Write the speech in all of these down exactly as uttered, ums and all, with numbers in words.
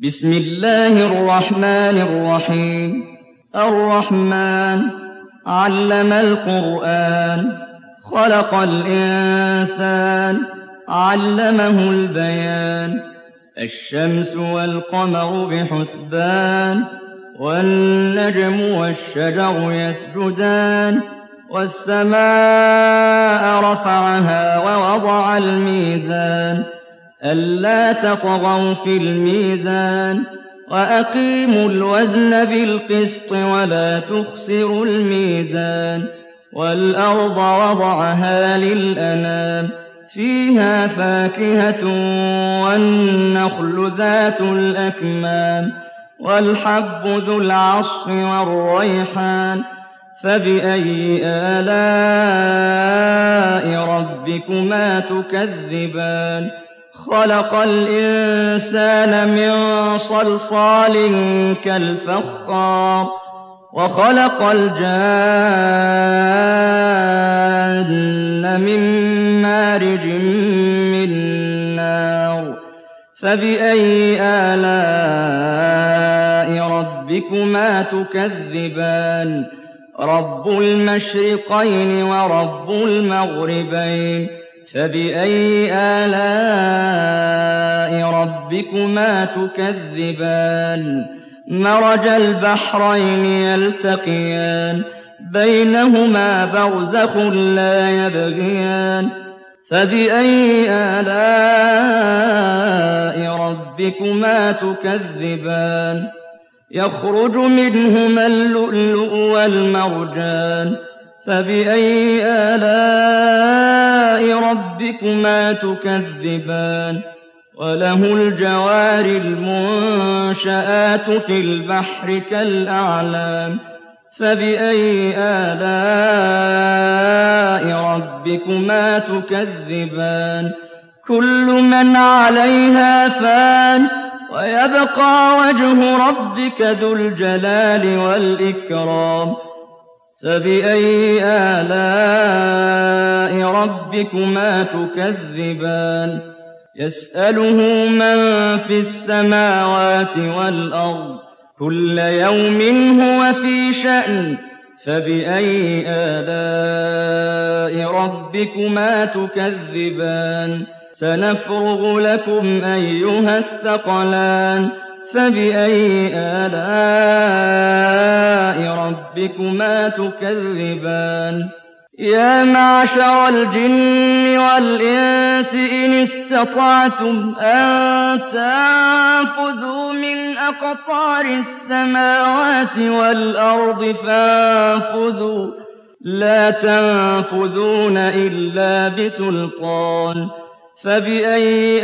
بسم الله الرحمن الرحيم الرحمن علم القرآن خلق الإنسان علمه البيان الشمس والقمر بحسبان والنجم والشجر يسجدان والسماء رفعها ووضع الميزان ألا تطغوا في الميزان وأقيموا الوزن بالقسط ولا تخسروا الميزان والأرض وضعها للأنام فيها فاكهة والنخل ذات الأكمام والحب ذو العصف والريحان فبأي آلاء ربكما تكذبان خلق الإنسان من صلصال كالفخار وخلق الجان من مارج من نار فبأي آلاء ربكما تكذبان رب المشرقين ورب المغربين فبأي آلاء ربكما تكذبان مرج البحرين يلتقيان بينهما برزخ لا يبغيان فبأي آلاء ربكما تكذبان يخرج منهما اللؤلؤ والمرجان فبأي آلاء ربكما تكذبان وله الجوار المنشآت في البحر كالأعلام فبأي آلاء ربكما تكذبان كل من عليها فان ويبقى وجه ربك ذو الجلال والإكرام فبأي آلاء ربكما تكذبان يسأله من في السماوات والأرض كل يوم هو في شأن فبأي آلاء ربكما تكذبان سنفرغ لكم أيها الثقلان فبأي آلاء ربكما تكذبان يا معشر الجن والإنس إن استطعتم أن تنفذوا من أقطار السماوات والأرض فانفذوا لا تنفذون إلا بسلطان فبأي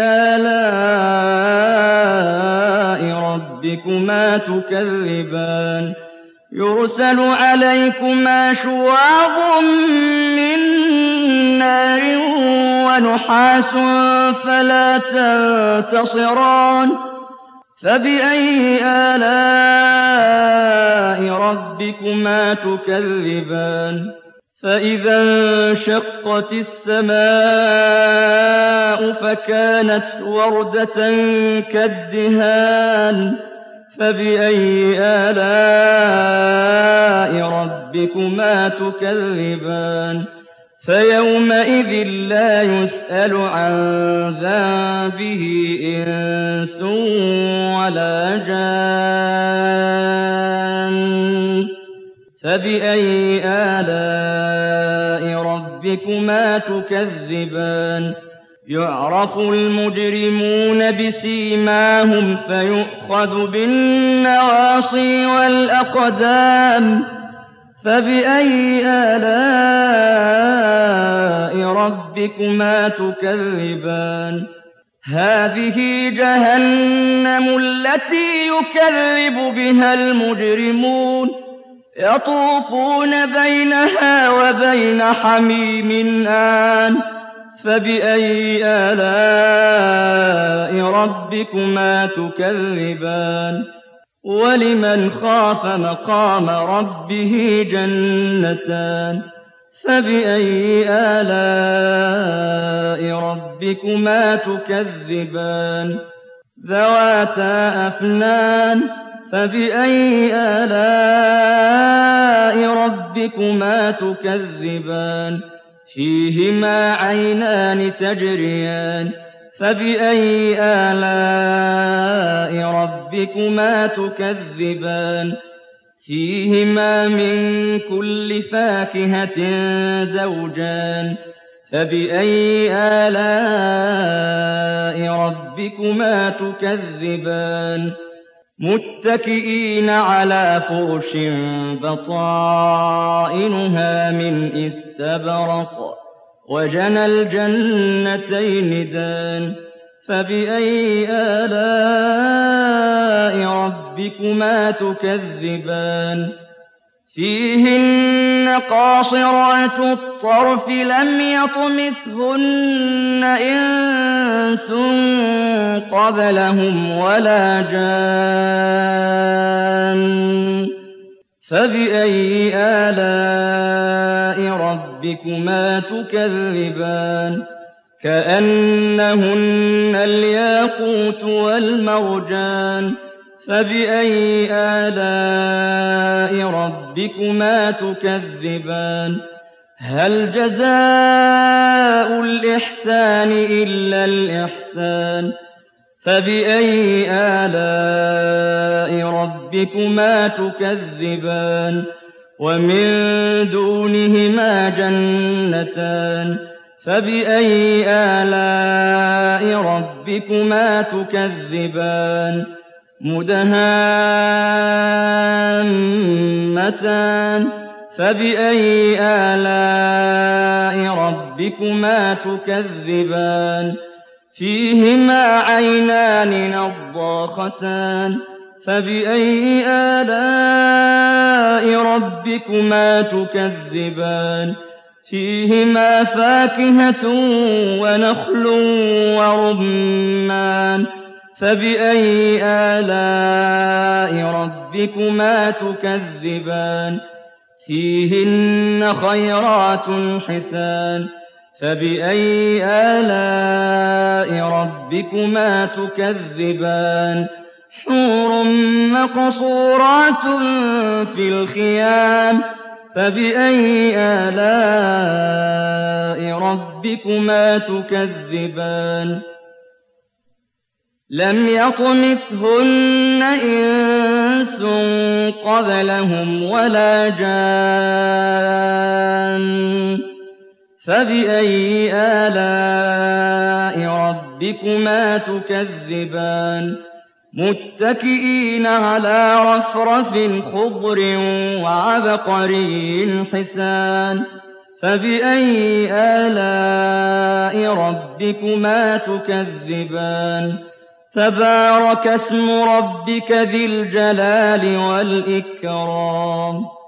آلاء ربكما تكذبان يرسل عليكما شواظ من نار ونحاس فلا تنتصران فبأي آلاء ربكما تكذبان فإذا انشقت السماء فكانت وردة كالدهان فبأي آلاء ربكما تكذبان فيومئذ لا يسأل عن ذنبه إنس ولا جان فبأي آلاء ربكما تكذبان يعرف المجرمون بسيماهم فيؤخذ بالنواصي والأقدام فبأي آلاء ربكما تكذبان هذه جهنم التي يكذب بها المجرمون يطوفون بينها وبين حميم آن فبأي آلاء ربكما تكذبان ولمن خاف مقام ربه جنتان فبأي آلاء ربكما تكذبان ذواتا أفنان فبأي آلاء ربكما تكذبان فيهما عينان تجريان فبأي آلاء ربكما تكذبان فيهما من كل فاكهة زوجان فبأي آلاء ربكما تكذبان متكئين على فرش بطائنها من استبرق وجنى الجنتين دان فبأي آلاء ربكما تكذبان فيهن قاصرات الطرف لم يطمثهن إنس قبلهم ولا جان فبأي آلاء ربكما تكذبان كأنهن الياقوت والمرجان فبأي آلاء ربكما تكذبان هل جزاء الإحسان إلا الإحسان فبأي آلاء ربكما تكذبان ومن دونهما جنتان فبأي آلاء ربكما تكذبان مدهامتان فبأي آلاء ربكما تكذبان فيهما عينان نضاختان فبأي آلاء ربكما تكذبان فيهما فاكهة ونخل ورمان فبأي آلاء ربكما تكذبان فيهن خيرات حسان فبأي آلاء ربكما تكذبان حور مقصورات في الخيام فبأي آلاء ربكما تكذبان لم يطمثهن إنس قبلهم ولا جان فبأي آلاء ربكما تكذبان متكئين على رفرف خضر وعبقري حسان فبأي آلاء ربكما تكذبان تبارك اسم ربك ذي الجلال والإكرام